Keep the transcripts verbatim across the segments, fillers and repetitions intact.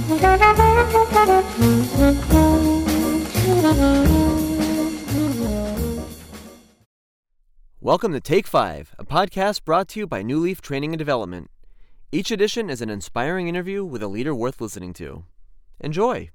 Welcome to Take Five, a podcast brought to you by New Leaf Training and Development. Each edition is an inspiring interview with a leader worth listening to. Enjoy.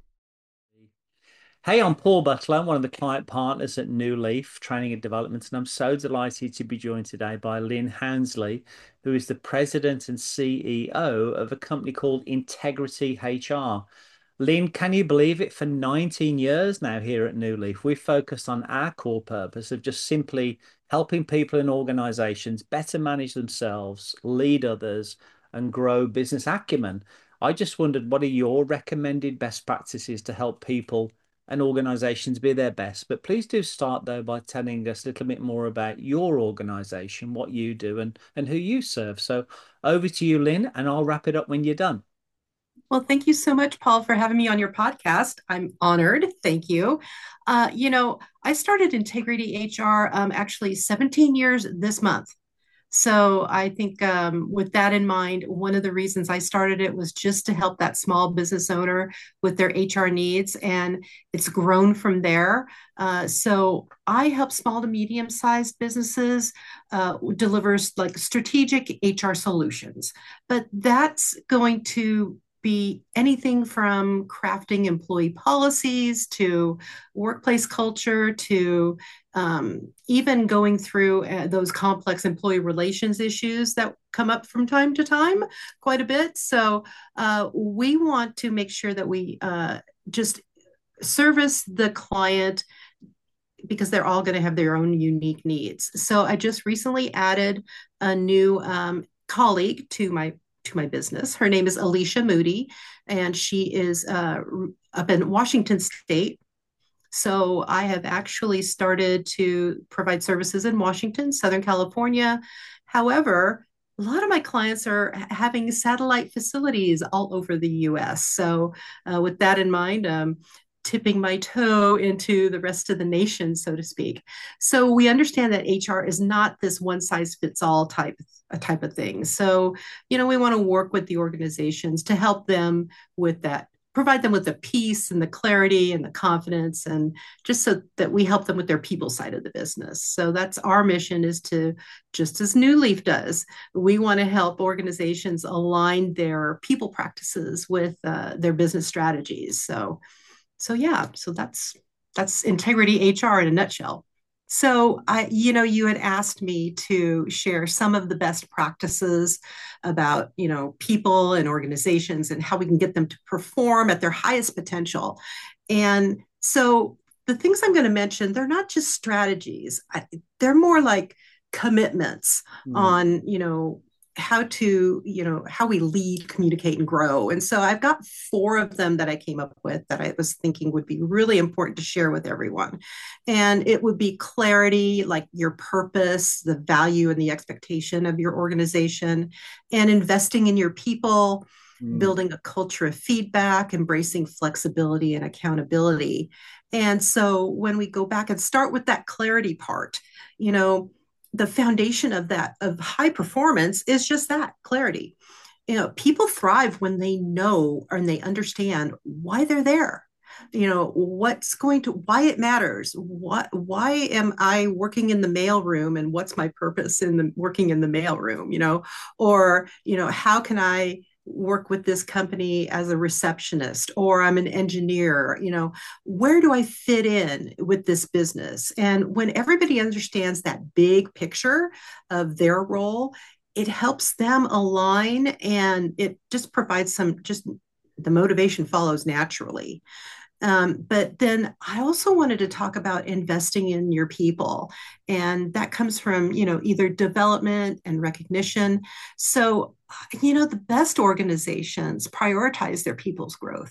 Hey, I'm Paul Butler. I'm one of the client partners at New Leaf Training and Development, and I'm so delighted to be joined today by Lynn Hounsley, who is the president and C E O of a company called Integrity H R. Lynn, can you believe it? For nineteen years now here at New Leaf, we've focused on our core purpose of just simply helping people and organizations better manage themselves, lead others, and grow business acumen. I just wondered, what are your recommended best practices to help people and organizations be their best? But please do start, though, by telling us a little bit more about your organization, what you do, and, and who you serve. So over to you, Lynn, and I'll wrap it up when you're done. Well, thank you so much, Paul, for having me on your podcast. I'm honored. Thank you. Uh, you know, I started Integrity H R um, actually seventeen years this month. So I think um, with that in mind, one of the reasons I started it was just to help that small business owner with their H R needs, and it's grown from there. Uh, so I help small to medium-sized businesses uh, delivers like strategic H R solutions, but that's going to be anything from crafting employee policies to workplace culture to um, even going through uh, those complex employee relations issues that come up from time to time quite a bit. So uh, we want to make sure that we uh, just service the client because they're all going to have their own unique needs. So I just recently added a new um, colleague to my to my business. Her name is Alicia Moody, and she is uh, up in Washington State. So I have actually started to provide services in Washington, Southern California. However, a lot of my clients are having satellite facilities all over the U S. So uh, with that in mind, um, tipping my toe into the rest of the nation, so to speak. So we understand that H R is not this one size fits all type a type of thing. So, you know, we want to work with the organizations to help them with that, provide them with the peace and the clarity and the confidence, and just so that we help them with their people side of the business. So that's our mission, is to, just as New Leaf does, we want to help organizations align their people practices with uh, their business strategies. So, so yeah, so that's that's Integrity H R in a nutshell. So I, you know, you had asked me to share some of the best practices about, you know, people and organizations and how we can get them to perform at their highest potential. And so the things I'm going to mention, they're not just strategies. I, they're more like commitments mm. on, you know, how to, you know, how we lead, communicate, and grow. And so I've got four of them that I came up with that I was thinking would be really important to share with everyone. And it would be clarity, like your purpose, the value and the expectation of your organization, and investing in your people, mm. building a culture of feedback, embracing flexibility and accountability. And so when we go back and start with that clarity part, you know, the foundation of that, of high performance, is just that clarity. You know, people thrive when they know and they understand why they're there. You know, what's going to, why it matters. What, why am I working in the mailroom, and what's my purpose in the working in the mailroom? You know, or, you know, how can I work with this company as a receptionist, or I'm an engineer? You know, where do I fit in with this business? And when everybody understands that big picture of their role, it helps them align, and it just provides some, just the motivation follows naturally. Um, but then I also wanted to talk about investing in your people. And that comes from, you know, either development and recognition. So, you know, the best organizations prioritize their people's growth.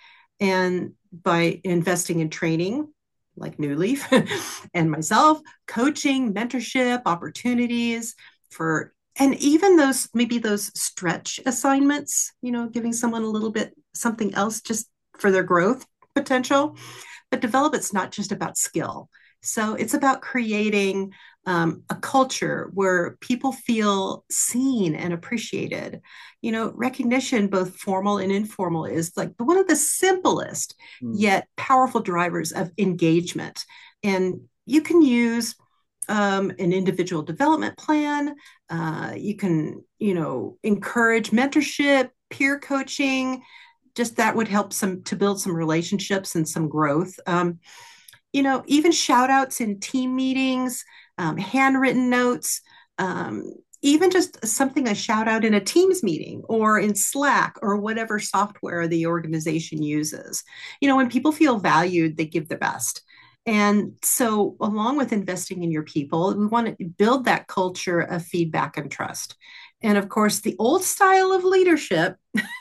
And by investing in training, like New Leaf and myself, coaching, mentorship, opportunities for, and even those, maybe those stretch assignments, you know, giving someone a little bit something else just for their growth potential. But development's not just about skill. So it's about creating um, a culture where people feel seen and appreciated. You know, recognition, both formal and informal, is like one of the simplest Mm. yet powerful drivers of engagement. And you can use um, an individual development plan. Uh, you can, you know, encourage mentorship, peer coaching. Just that would help some to build some relationships and some growth. Um, you know, even shout outs in team meetings, um, handwritten notes, um, even just something a shout out in a Teams meeting or in Slack or whatever software the organization uses. You know, when people feel valued, they give the best. And so, along with investing in your people, we want to build that culture of feedback and trust. And of course, the old style of leadership,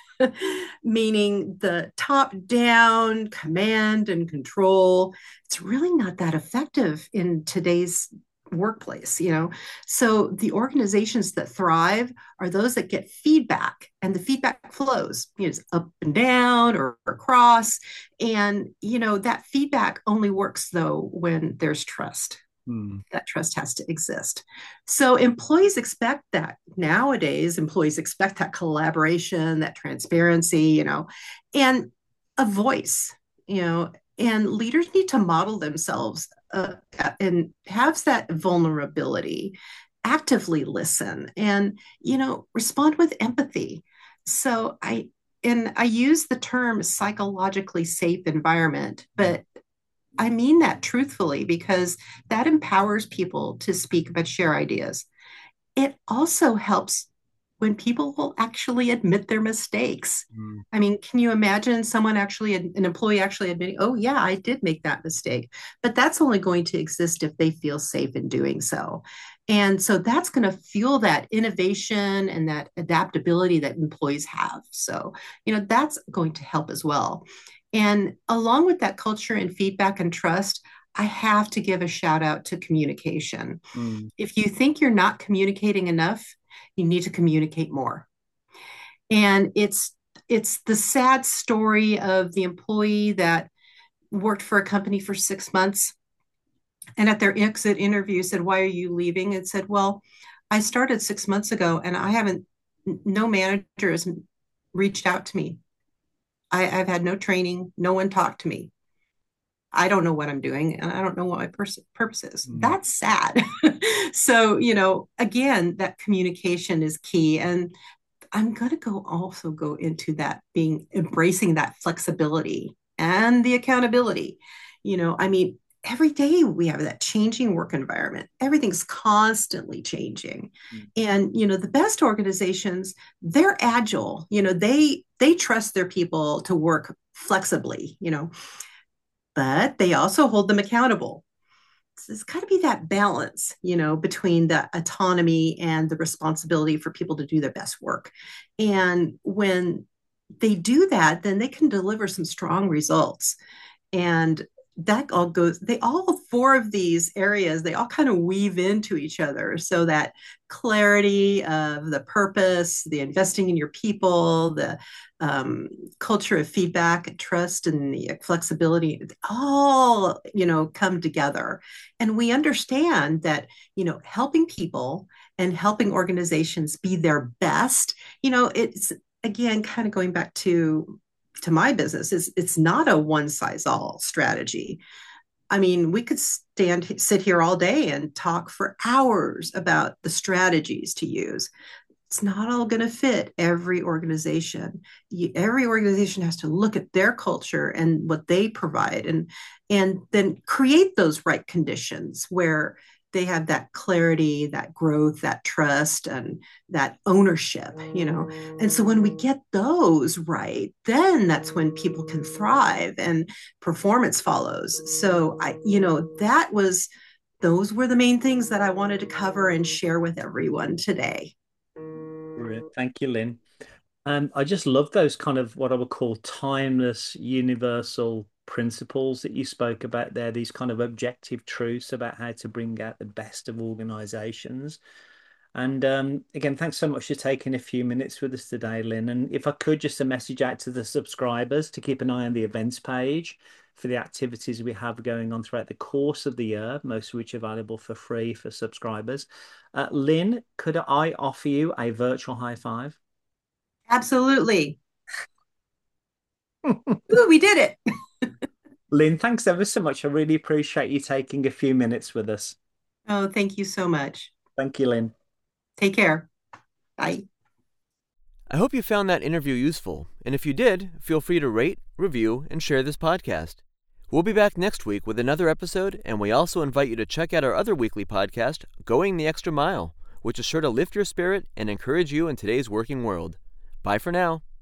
meaning the top down command and control, it's really not that effective in today's workplace, you know. So the organizations that thrive are those that get feedback, and the feedback flows, you know, it's up and down or across. And you know, that feedback only works though when there's trust. Mm. That trust has to exist. So employees expect that nowadays. Employees expect that collaboration, that transparency, you know, and a voice, you know, and leaders need to model themselves uh, and have that vulnerability, actively listen, and, you know, respond with empathy. So I, and I use the term psychologically safe environment, but I mean that truthfully because that empowers people to speak but share ideas. It also helps when people will actually admit their mistakes. Mm. I mean, can you imagine someone actually, an employee actually admitting, oh, yeah, I did make that mistake? But that's only going to exist if they feel safe in doing so. And so that's going to fuel that innovation and that adaptability that employees have. So, you know, that's going to help as well. And along with that culture and feedback and trust, I have to give a shout out to communication. Mm. If you think you're not communicating enough, you need to communicate more. And it's it's the sad story of the employee that worked for a company for six months and at their exit interview said, "Why are you leaving?" And said, "Well, I started six months ago and I haven't, no manager has reached out to me. I, I've had no training, no one talked to me. I don't know what I'm doing and I don't know what my pers- purpose is." Mm. That's sad. So, you know, again, that communication is key. And I'm going to go also go into that being embracing that flexibility and the accountability. You know, I mean, every day we have that changing work environment. Everything's constantly changing. Mm. And, you know, the best organizations, they're agile. You know, they they trust their people to work flexibly, you know, but they also hold them accountable. So there's got to be that balance, you know, between the autonomy and the responsibility for people to do their best work. And when they do that, then they can deliver some strong results. And that all goes, they all four of these areas, they all kind of weave into each other. So that clarity of the purpose, the investing in your people, the um, culture of feedback, trust, and the flexibility, all, you know, come together. And we understand that, you know, helping people and helping organizations be their best, you know, it's again kind of going back to to my business, is it's not a one size all strategy. I mean, we could stand sit here all day and talk for hours about the strategies to use. It's not all going to fit every organization. You, every organization has to look at their culture and what they provide, and and then create those right conditions where they have that clarity, that growth, that trust, and that ownership, you know. And so when we get those right, then that's when people can thrive and performance follows. So I, you know, that was, those were the main things that I wanted to cover and share with everyone today. Brilliant. Thank you, Lynn. Um, I just love those kind of what I would call timeless, universal principles that you spoke about there, these kind of objective truths about how to bring out the best of organizations. And um, again, thanks so much for taking a few minutes with us today, Lynn. And if I could, just a message out to the subscribers to keep an eye on the events page. for the activities we have going on throughout the course of the year, most of which are available for free for subscribers. Uh, Lynn, could I offer you a virtual high five? Absolutely. Ooh, we did it. Lynn, thanks ever so much. I really appreciate you taking a few minutes with us. Oh, thank you so much. Thank you, Lynn. Take care. Bye. I hope you found that interview useful, and if you did, feel free to rate, review, and share this podcast. We'll be back next week with another episode, and we also invite you to check out our other weekly podcast, Going the Extra Mile, which is sure to lift your spirit and encourage you in today's working world. Bye for now.